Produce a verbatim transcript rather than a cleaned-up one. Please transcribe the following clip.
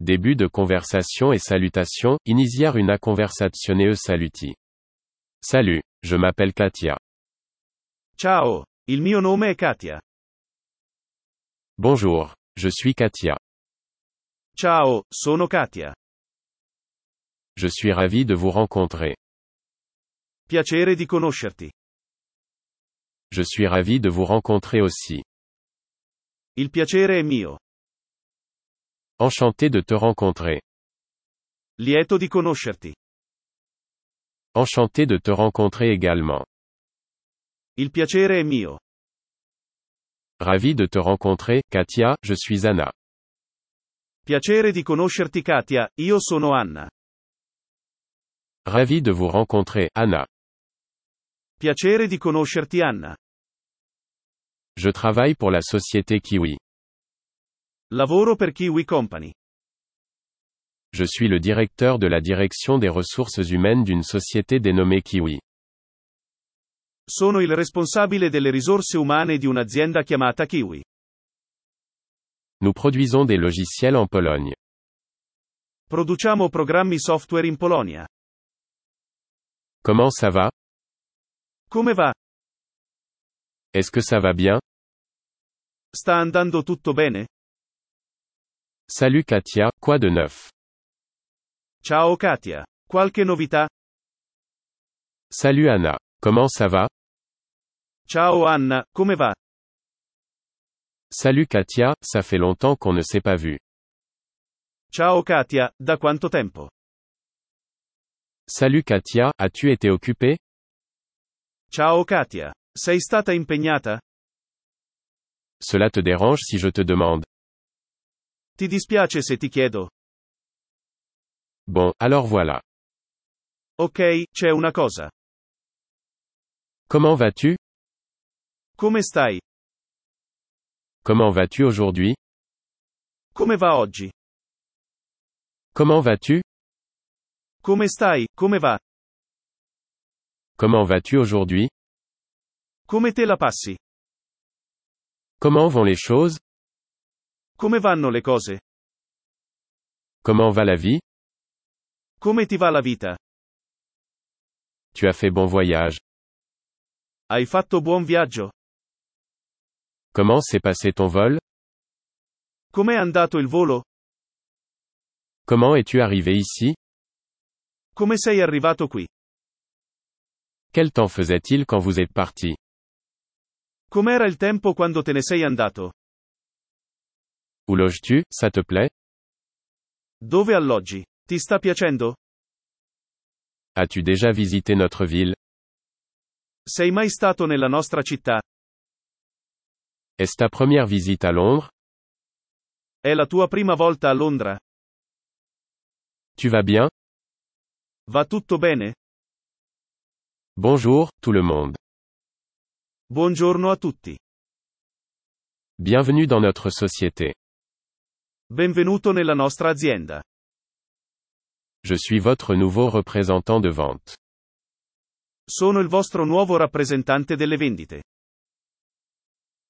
Début de conversation et salutation, iniziare una conversazione e saluti. Salut, je m'appelle Katia. Ciao, il mio nome è Katia. Bonjour, je suis Katia. Ciao, sono Katia. Je suis ravi de vous rencontrer. Piacere di conoscerti. Je suis ravi de vous rencontrer aussi. Il piacere è mio. Enchanté de te rencontrer. Lieto di conoscerti. Enchanté de te rencontrer également. Il piacere è mio. Ravi de te rencontrer, Katia, je suis Anna. Piacere di conoscerti Katia, io sono Anna. Ravi de vous rencontrer, Anna. Piacere di conoscerti Anna. Je travaille pour la société Kiwi. Lavoro per Kiwi Company. Je suis le directeur de la direction des ressources humaines d'une société dénommée Kiwi. Sono il responsabile delle risorse umane di un'azienda chiamata Kiwi. Nous produisons des logiciels en Pologne. Produciamo programmi software in Polonia. Comment ça va? Come va? Est-ce que ça va bien? Sta andando tutto bene? Salut Katia, quoi de neuf? Ciao Katia. Qualche novità? Salut Anna. Comment ça va? Ciao Anna, come va? Salut Katia, ça fait longtemps qu'on ne s'est pas vu. Ciao Katia, da quanto tempo? Salut Katia, as-tu été occupée? Ciao Katia. Sei stata impegnata? Cela te dérange si je te demande? Ti dispiace se ti chiedo? Bon, alors voilà. Ok, c'è una cosa. Comment vas-tu? Come stai? Comment vas-tu aujourd'hui? Come va oggi? Comment vas-tu? Come stai, come va? Comment vas-tu aujourd'hui? Come te la passi? Comment vont les choses? Come vanno le cose? Comment va la vie? Come ti va la vita? Tu as fait bon voyage. Hai fatto buon viaggio? Comment s'est passé ton vol? Com'è andato il volo? Comment es-tu arrivé ici? Come sei arrivato qui? Quel temps faisait-il quand vous êtes parti? Com'era il tempo quando te ne sei andato? Où loges-tu, ça te plaît? Dove alloggi? Ti sta piacendo? As-tu déjà visité notre ville? Sei mai stato nella nostra città? Est-ce ta première visite à Londres? È la tua prima volta a Londra? Tu vas bien? Va tutto bene? Bonjour, tout le monde. Buongiorno a tutti. Bienvenue dans notre société. Benvenuto nella nostra azienda. Je suis votre nouveau représentant de vente. Sono il vostro nuovo rappresentante delle vendite.